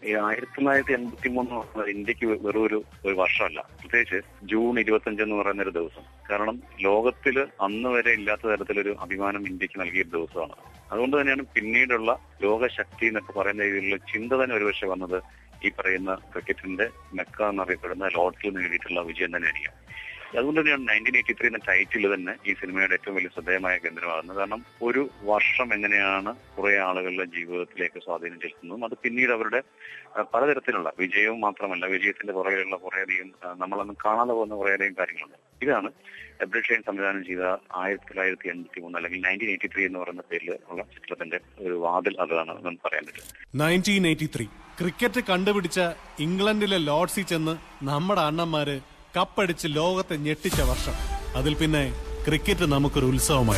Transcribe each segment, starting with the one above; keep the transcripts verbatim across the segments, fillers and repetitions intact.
ഈ ആയിരത്തി തൊള്ളായിരത്തി എൺപത്തി മൂന്ന് ഇന്ത്യക്ക് വെറും ഒരു ഒരു വർഷമല്ല, പ്രത്യേകിച്ച് ജൂൺ ഇരുപത്തഞ്ച് എന്ന് പറയുന്ന ഒരു ദിവസം. കാരണം ലോകത്തിൽ അന്ന് വരെ ഇല്ലാത്ത തരത്തിലൊരു അഭിമാനം ഇന്ത്യക്ക് നൽകിയ ദിവസമാണ്. അതുകൊണ്ട് തന്നെയാണ് പിന്നീടുള്ള ലോകശക്തി എന്നൊക്കെ പറയുന്ന രീതിയിലുള്ള ചിന്ത തന്നെ ഒരുപക്ഷെ വന്നത് ഈ പറയുന്ന ക്രിക്കറ്റിന്റെ മെക്ക എന്നറിയപ്പെടുന്ന ലോർഡ്സിൽ നേടിയിട്ടുള്ള വിജയം തന്നെയായിരിക്കും. അതുകൊണ്ട് തന്നെയാണ് നയൻറ്റീൻ എയ്റ്റി ത്രീ എന്ന ടൈറ്റിൽ തന്നെ ഈ സിനിമയുടെ ഏറ്റവും വലിയ ശ്രദ്ധേയമായ കേന്ദ്രമാകുന്നത്. കാരണം ഒരു വർഷം എങ്ങനെയാണ് കുറെ ആളുകളുടെ ജീവിതത്തിലേക്ക് സ്വാധീനം ചെലുത്തുന്നതും അത് പിന്നീട് അവരുടെ പലതരത്തിലുള്ള വിജയവും മാത്രമല്ല, വിജയത്തിന്റെ പുറകെയുള്ള കുറേയധികം നമ്മളൊന്നും കാണാതെ പോകുന്ന കുറേയധികം കാര്യങ്ങളുണ്ട്. ഇതാണ് എബ്രഡ് ഷെയ്ൻ സംവിധാനം ചെയ്ത ആയിരത്തി തൊള്ളായിരത്തി എൺപത്തി മൂന്ന് അല്ലെങ്കിൽ നയൻറ്റീൻ എയ്റ്റി ത്രീ എന്ന് പറയുന്ന പേരിൽ ഉള്ള ചിത്രത്തിന്റെ ഒരു വാതിൽ അതാണ് നമുക്ക് പറയാൻ പറ്റും. നയൻറ്റീൻ എയ്റ്റി ത്രീ ക്രിക്കറ്റ് കണ്ടുപിടിച്ച ഇംഗ്ലണ്ടിലെ ലോർഡ്സിൽ ചെന്ന് നമ്മുടെ അണ്ണന്മാര് കപ്പടിച്ച് ലോകത്തെ ഞെട്ടിച്ച വർഷം. അതിൽ പിന്നെ ക്രിക്കറ്റ് നമുക്കൊരു ഉത്സവമായി.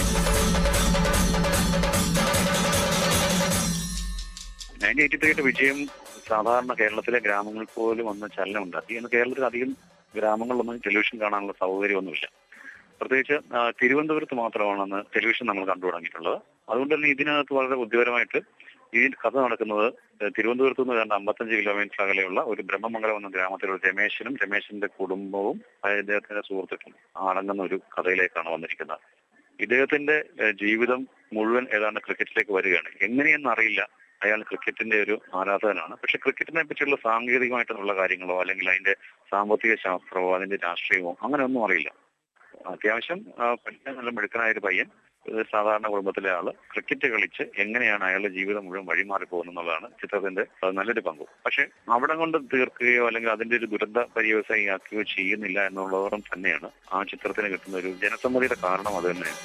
നയൻറ്റീൻ എയ്റ്റി ത്രീയുടെ വിജയം സാധാരണ കേരളത്തിലെ ഗ്രാമങ്ങളിൽ പോലും വന്ന ചലനം ഉണ്ടാക്കി. ഇന്ന് കേരളത്തിൽ അധികം ഗ്രാമങ്ങളിലൊന്നും ടെലിവിഷൻ കാണാനുള്ള സൗകര്യമൊന്നുമില്ല. പ്രത്യേകിച്ച് തിരുവനന്തപുരത്ത് മാത്രമാണ് അന്ന് ടെലിവിഷൻ നമ്മൾ കണ്ടു തുടങ്ങിയിട്ടുള്ളത്. അതുകൊണ്ട് തന്നെ ഇതിനകത്ത് വളരെ ബുദ്ധിപരമായിട്ട് ഈ കഥ നടക്കുന്നത് തിരുവനന്തപുരത്ത് നിന്ന് ഏതാണ്ട് അമ്പത്തഞ്ച് കിലോമീറ്റർ അകലെയുള്ള ഒരു ബ്രഹ്മമംഗലം എന്ന ഗ്രാമത്തിലുള്ള രമേശനും രമേശന്റെ കുടുംബവും അദ്ദേഹത്തിന്റെ സുഹൃത്തുക്കളും അടങ്ങുന്ന ഒരു കഥയിലേക്കാണ് വന്നിരിക്കുന്നത്. ഇദ്ദേഹത്തിന്റെ ജീവിതം മുഴുവൻ ഏതാണ്ട് ക്രിക്കറ്റിലേക്ക് വരികയാണ്. എങ്ങനെയെന്നറിയില്ല, അയാൾ ക്രിക്കറ്റിന്റെ ഒരു ആരാധകനാണ്. പക്ഷെ ക്രിക്കറ്റിനെ പറ്റിയുള്ള സാങ്കേതികമായിട്ടുള്ള കാര്യങ്ങളോ അല്ലെങ്കിൽ അതിന്റെ സാമ്പത്തിക ശാസ്ത്രമോ അതിന്റെ രാഷ്ട്രീയമോ അങ്ങനെയൊന്നും അറിയില്ല. അത്യാവശ്യം പഠിക്കാൻ നല്ല മിടുക്കനായ ഒരു പയ്യൻ, സാധാരണ കുടുംബത്തിലെ ആള് ക്രിക്കറ്റ് കളിച്ച് എങ്ങനെയാണ് അയാളുടെ ജീവിതം മുഴുവൻ വഴിമാറി പോകുന്നത് എന്നുള്ളതാണ് ചിത്രത്തിന്റെ നല്ലൊരു പങ്കും. പക്ഷെ അവിടെ കൊണ്ട് തീർക്കുകയോ അല്ലെങ്കിൽ അതിന്റെ ഒരു ദുരന്ത പര്യവസായിയാക്കുകയോ ചെയ്യുന്നില്ല എന്നുള്ളതോളം തന്നെയാണ് ആ ചിത്രത്തിന് കിട്ടുന്ന ഒരു ജനസമ്മതിയുടെ കാരണം. അത് തന്നെയാണ്.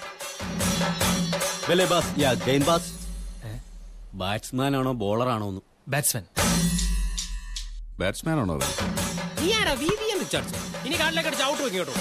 ബാറ്റ്സ്മാൻ ആണോ ബോളറാണോ? ബാറ്റ്സ്മാൻ. ബാറ്റ്സ്മാൻ ആണോ? ഇനി കാട്ടിലേക്ക് ചവിട്ട് വെക്കോട്ടോ.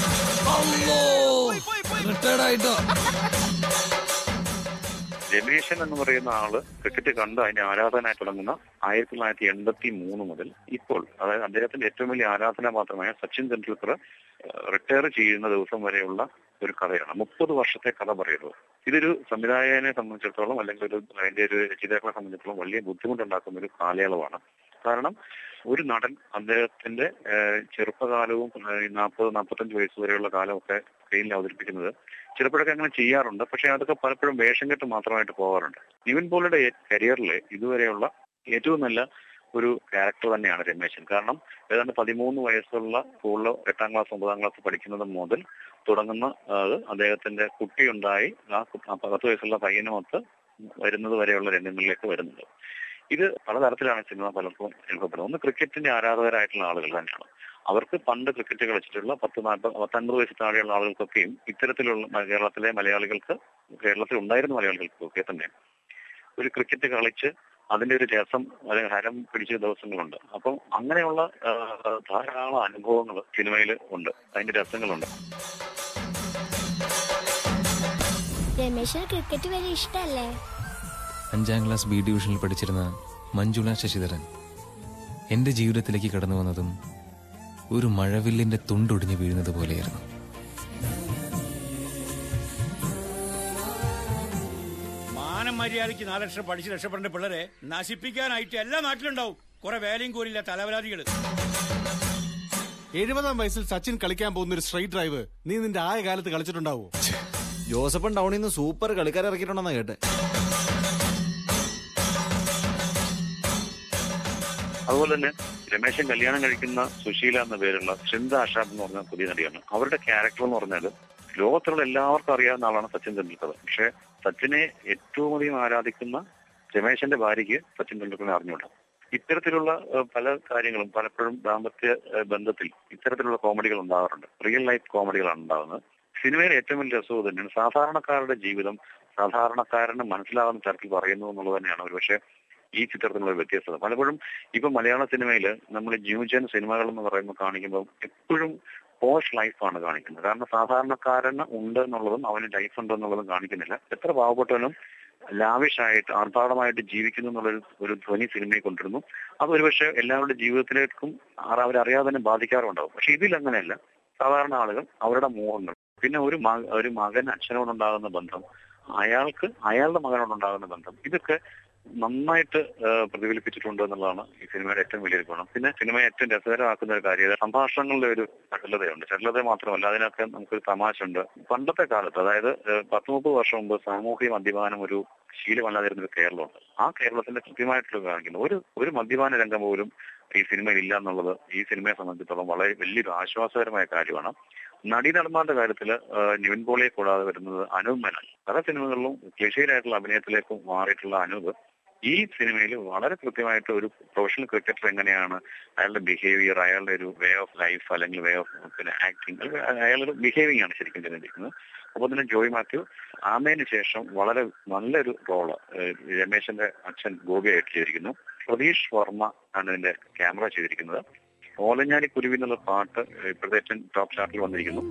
രമേശൻ എന്ന് പറയുന്ന ആള് ക്രിക്കറ്റ് കണ്ട് അതിന്റെ ആരാധനായി തുടങ്ങുന്ന ആയിരത്തി തൊള്ളായിരത്തി എൺപത്തി മൂന്ന് മുതൽ ഇപ്പോൾ, അതായത് അദ്ദേഹത്തിന്റെ ഏറ്റവും വലിയ ആരാധനാപാത്രമായ സച്ചിൻ തെണ്ടുൽക്കർ റിട്ടയർ ചെയ്യുന്ന ദിവസം വരെയുള്ള ഒരു കഥയാണ്. മുപ്പത് വർഷത്തെ കഥ പറയുന്നത്. ഇതൊരു സംവിധായകനെ സംബന്ധിച്ചിടത്തോളം അല്ലെങ്കിൽ ഒരു അതിന്റെ ഒരു രചയിതാക്കളെ സംബന്ധിച്ചിടത്തോളം വലിയ ബുദ്ധിമുട്ടുണ്ടാക്കുന്ന ഒരു കാലയളവാണ്. കാരണം ഒരു നടൻ അദ്ദേഹത്തിന്റെ ചെറുപ്പകാലവും നാൽപ്പത് നാൽപ്പത്തഞ്ച് വയസ്സ് വരെയുള്ള കാലമൊക്കെ സ്ക്രീനിൽ അവതരിപ്പിക്കുന്നത് ചിലപ്പോഴൊക്കെ അങ്ങനെ ചെയ്യാറുണ്ട്. പക്ഷെ അതൊക്കെ പലപ്പോഴും വേഷം കെട്ട് മാത്രമായിട്ട് പോകാറുണ്ട്. നിവിൻ പോളിയുടെ കരിയറിലെ ഇതുവരെയുള്ള ഏറ്റവും നല്ല ഒരു ക്യാരക്ടർ തന്നെയാണ് രമേശൻ. കാരണം ഏതാണ്ട് പതിമൂന്ന് വയസ്സുള്ള സ്കൂളിൽ എട്ടാം ക്ലാസ് ഒമ്പതാം ക്ലാസ് പഠിക്കുന്നത് മുതൽ തുടങ്ങുന്ന അദ്ദേഹത്തിന്റെ കുട്ടിയുണ്ടായി ആ പത്ത് വയസ്സുള്ള പയ്യനുമൊത്ത് വരുന്നത് വരെയുള്ള രംഗങ്ങളിലേക്ക് വരുന്നുണ്ട്. ഇത് പലതരത്തിലാണ് സിനിമ പലർക്കും അനുഭവപ്പെടുന്നത്. ഒന്ന് ക്രിക്കറ്റിന്റെ ആരാധകരായിട്ടുള്ള ആളുകൾ തന്നെയാണ്. അവർക്ക് പണ്ട് ക്രിക്കറ്റ് കളിച്ചിട്ടുള്ള പത്ത് നാൽപ്പത് പത്തൊൻപത് വയസ്സ് താഴെയുള്ള ആളുകൾക്കൊക്കെയും ഇത്തരത്തിലുള്ള കേരളത്തിലെ മലയാളികൾക്ക് കേരളത്തിൽ ഉണ്ടായിരുന്ന മലയാളികൾക്കൊക്കെ തന്നെ ഒരു ക്രിക്കറ്റ് കളിച്ച് അതിന്റെ ഒരു രസം അല്ലെങ്കിൽ ഹരം പിടിച്ച ദിവസങ്ങളുണ്ട്. അപ്പം അങ്ങനെയുള്ള ധാരാളം അനുഭവങ്ങൾ സിനിമയിൽ ഉണ്ട്, അതിന്റെ രസങ്ങളുണ്ട്. രമേശന് ക്രിക്കറ്റ് വലിയ ഇഷ്ടല്ലേ? അഞ്ചാം ക്ലാസ് ബി ഡിവിഷനിൽ പഠിച്ചിരുന്ന മഞ്ജുള ശശിധരൻ എന്റെ ജീവിതത്തിലേക്ക് കടന്നു വന്നതും ഒരു മഴവില്ലിന്റെ തുണ്ടൊടിഞ്ഞു വീഴുന്നത് പോലെയായിരുന്നു. മാനം മര്യാദയ്ക്ക് നാല് ലക്ഷം പഠിച്ച് രക്ഷപ്പെടേണ്ട പിള്ളേരെ നശിപ്പിക്കാനായിട്ട് എല്ലാ നാട്ടിലുണ്ടാവും കുറെ വേലയും കൂലില്ല തലവരാതികള്. എഴുപതാം വയസ്സിൽ സച്ചിൻ കളിക്കാൻ പോകുന്ന ഒരു സ്ട്രൈറ്റ് ഡ്രൈവ് നീ നിന്റെ ആയ കാലത്ത് കളിച്ചിട്ടുണ്ടാവോ? ജോസഫൻ ടൗണിൽ നിന്ന് സൂപ്പർ കളിക്കാരെ ഇറക്കിയിട്ടുണ്ടെന്നാ കേട്ടെ. അതുപോലെ തന്നെ രമേശൻ കല്യാണം കഴിക്കുന്ന സുശീല എന്ന പേരുള്ള ചിന്ത ആഷാബ് എന്ന് പറഞ്ഞ പുതിയ നടിയാണ്. അവരുടെ ക്യാരക്ടർ എന്ന് പറഞ്ഞാൽ ലോകത്തുള്ള എല്ലാവർക്കും അറിയാവുന്ന ആളാണ് സച്ചിൻ തെണ്ടുൽക്കർ. പക്ഷെ സച്ചിനെ ഏറ്റവും അധികം ആരാധിക്കുന്ന രമേശന്റെ ഭാര്യയ്ക്ക് സച്ചിൻ തെണ്ടുൽക്കറിനെ അറിഞ്ഞുകൂടാ. ഇത്തരത്തിലുള്ള പല കാര്യങ്ങളും പലപ്പോഴും ദാമ്പത്യ ബന്ധത്തിൽ ഇത്തരത്തിലുള്ള കോമഡികൾ ഉണ്ടാകാറുണ്ട്. റിയൽ ലൈഫ് കോമഡികളാണ് ഉണ്ടാകുന്നത്. സിനിമയിൽ ഏറ്റവും വലിയ രസവും തന്നെയാണ് സാധാരണക്കാരുടെ ജീവിതം സാധാരണക്കാരന് മനസ്സിലാകുന്ന തരത്തിൽ പറയുന്നു എന്നുള്ളത് തന്നെയാണ് ഒരുപക്ഷെ ഈ ചിത്രത്തിനുള്ള വ്യത്യസ്തത. പലപ്പോഴും ഇപ്പൊ മലയാള സിനിമയിൽ നമ്മൾ ന്യൂജൻ സിനിമകൾ എന്ന് പറയുമ്പോൾ കാണിക്കുമ്പോൾ എപ്പോഴും പോഷ് ലൈഫാണ് കാണിക്കുന്നത്. കാരണം സാധാരണക്കാരന് ഉണ്ട് എന്നുള്ളതും അവന് ലൈഫ് ഉണ്ട് എന്നുള്ളതും കാണിക്കുന്നില്ല. എത്ര പാവപ്പെട്ടവനും ലാവിഷായിട്ട് ആർഭാടമായിട്ട് ജീവിക്കുന്നു എന്നുള്ളൊരു ഒരു ധ്വനി സിനിമയിൽ കൊണ്ടിരുന്നു. അത് ഒരുപക്ഷെ എല്ലാവരുടെ ജീവിതത്തിലേക്കും അവരറിയാതെ തന്നെ ബാധിക്കാറുണ്ടാവും. പക്ഷെ ഇതിൽ അങ്ങനെയല്ല. സാധാരണ ആളുകൾ അവരുടെ മോഹങ്ങൾ, പിന്നെ ഒരു ഒരു മകൻ അച്ഛനോടുണ്ടാകുന്ന ബന്ധം, അയാൾക്ക് അയാളുടെ മകനോടുണ്ടാകുന്ന ബന്ധം, ഇതൊക്കെ നന്നായിട്ട് പ്രതിഫലിപ്പിച്ചിട്ടുണ്ട് എന്നുള്ളതാണ് ഈ സിനിമയുടെ ഏറ്റവും വലിയൊരു ഗുണം. പിന്നെ സിനിമയെ ഏറ്റവും രസകരമാക്കുന്ന ഒരു കാര്യം സംഭാഷണങ്ങളുടെ ഒരു ചടുലതയുണ്ട്. ചടുലത മാത്രമല്ല, അതിനൊക്കെ നമുക്കൊരു തമാശ ഉണ്ട്. പണ്ടത്തെ കാലത്ത്, അതായത് പത്ത് മുപ്പത് വർഷം മുമ്പ് സാമൂഹിക മദ്യപാനം ഒരു ശീലമല്ലാതിരുന്ന ഒരു കേരളമുണ്ട്. ആ കേരളത്തിന്റെ കൃത്യമായിട്ടുള്ള കാണിക്കുന്നത് ഒരു ഒരു മദ്യപാന രംഗം പോലും ഈ സിനിമയിൽ ഇല്ല എന്നുള്ളത് ഈ സിനിമയെ സംബന്ധിച്ചിടത്തോളം വളരെ വലിയൊരു ആശ്വാസകരമായ കാര്യമാണ്. നടീനടന്മാരുടെ കാര്യത്തില് നിവിൻ പോളിയെ കൂടാതെ വരുന്നത് അനൂപ് മേനോൻ. പല സിനിമകളിലും ക്ലിഷേരായിട്ടുള്ള അഭിനയത്തിലേക്ക് മാറിയിട്ടുള്ള അനൂപ് ഈ സിനിമയിൽ വളരെ കൃത്യമായിട്ട് ഒരു പ്രൊഫഷണൽ ക്രിക്കറ്റർ എങ്ങനെയാണ് അയാളുടെ ബിഹേവിയർ, അയാളുടെ ഒരു വേ ഓഫ് ലൈഫ് അല്ലെങ്കിൽ വേ ഓഫ് പിന്നെ ആക്ടിങ്, അയാളൊരു ബിഹേവിംഗ് ആണ് ശരിക്കും ചെയ്തിരിക്കുന്നത്. അപ്പോൾ തന്നെ ജോയ് മാത്യു ആമേന് ശേഷം വളരെ നല്ലൊരു റോള് രമേശന്റെ അച്ഛൻ ഗോപിയായിട്ട് ചെയ്തിരിക്കുന്നു. പ്രതീഷ് വർമ്മ ആണ് ഇതിന്റെ ക്യാമറ ചെയ്തിരിക്കുന്നത്. ഓലഞ്ഞാലി കുരുവി എന്നുള്ള പാട്ട് ഇപ്പോഴത്തെ ഏറ്റവും ടോപ്പ് ചാർട്ടിൽ വന്നിരിക്കുന്നു.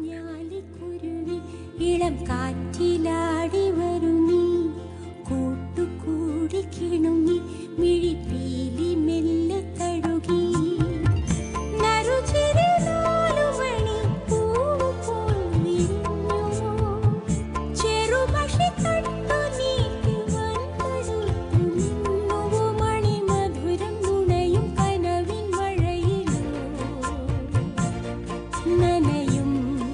ഇളം കാറ്റിലാടി വരുന്നീ കൂട്ടുകൂടി കിണുങ്ങി മിഴിപ്പീലി മെല്ലെ തഴുകി നറുചിരി നാലുമണി പൂവ് പോൽ വിരിഞ്ഞു ചെറുപക്ഷി തട്ടു നീട്ടി വൻതടുത്തു നിന്നുവോ മണിമധുരം നുണയും കനവിൻ മഴയിലോ നനയും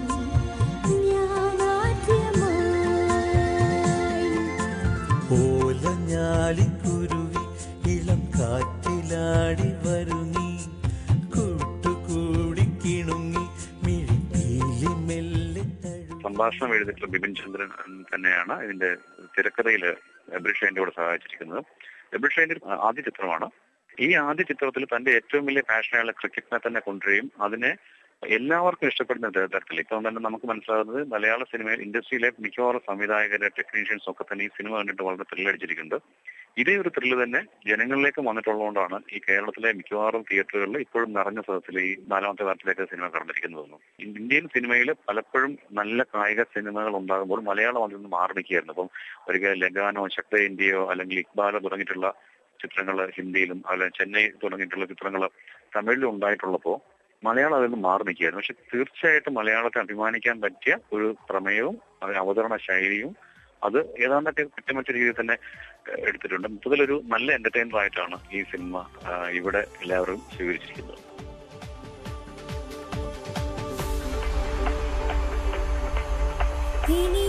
ഓലഞ്ഞാലിക്കുരുവി ഇളം കാറ്റിലാടി വരുന്നീ കൂട്ടുകൂടി കിണുങ്ങി മിഴിപ്പീലി മെല്ലെ. സംഭാഷണം എഴുതിയിട്ടുള്ള ബിപിൻ ചന്ദ്രൻ തന്നെയാണ് ഇതിന്റെ തിരക്കഥയില് എബ്രിൽ ഷൈന്റെ കൂടെ സഹായിച്ചിരിക്കുന്നത്. എബ്രിൽ ഷൈന്റെ ആദ്യ ചിത്രമാണ്. ഈ ആദ്യ ചിത്രത്തിൽ തന്റെ ഏറ്റവും വലിയ പാഷനായുള്ള ക്രിക്കറ്റിനെ തന്നെ കൊണ്ടുവരികയും അതിനെ എല്ലാവർക്കും ഇഷ്ടപ്പെടുന്ന തരത്തിൽ ഇപ്പം തന്നെ നമുക്ക് മനസ്സിലാകുന്നത് മലയാള സിനിമയിൽ ഇൻഡസ്ട്രിയിലെ മിക്കവാറും സംവിധായകരെ ടെക്നീഷ്യൻസ് ഒക്കെ തന്നെ ഈ സിനിമ കണ്ടിട്ട് വളരെ ത്രില്ലടിച്ചിരിക്കുന്നുണ്ട്. ഇതേ ഒരു ത്രില്ല് തന്നെ ജനങ്ങളിലേക്ക് വന്നിട്ടുള്ളതുകൊണ്ടാണ് ഈ കേരളത്തിലെ മിക്കവാറും തിയേറ്ററുകളിൽ ഇപ്പോഴും നിറഞ്ഞ സ്ഥലത്തിൽ ഈ നാലാമത്തെ വാരത്തിലേക്ക് സിനിമ കടന്നിരിക്കുന്നതെന്നും. ഇന്ത്യൻ സിനിമയിൽ പലപ്പോഴും നല്ല കായിക സിനിമകൾ ഉണ്ടാകുമ്പോൾ മലയാളം അതിൽ നിന്ന് മാറി നിൽക്കുകയായിരുന്നു. അപ്പം ഒരിക്കൽ ലഗാനോ, ശക്ത ഇന്ത്യയോ അല്ലെങ്കിൽ ഇക്ബാലോ തുടങ്ങിയിട്ടുള്ള ചിത്രങ്ങൾ ഹിന്ദിയിലും അല്ലെ ചെന്നൈ തുടങ്ങിയിട്ടുള്ള ചിത്രങ്ങൾ തമിഴിലും ഉണ്ടായിട്ടുള്ളപ്പോൾ മലയാളം അതിൽ നിന്ന് മാറി നിൽക്കുകയായിരുന്നു. പക്ഷെ തീർച്ചയായിട്ടും മലയാളത്തെ അഭിമാനിക്കാൻ പറ്റിയ ഒരു പ്രമേയവും അതിന്റെ അവതരണ ശൈലിയും അത് ഏതാണ്ടൊക്കെ കുറ്റമറ്റ രീതിയിൽ തന്നെ എടുത്തിട്ടുണ്ട്. മൊത്തത്തിലൊരു നല്ല എന്റർടൈനർ ആയിട്ടാണ് ഈ സിനിമ ഇവിടെ എല്ലാവരും സ്വീകരിച്ചിരിക്കുന്നത്. ഇനി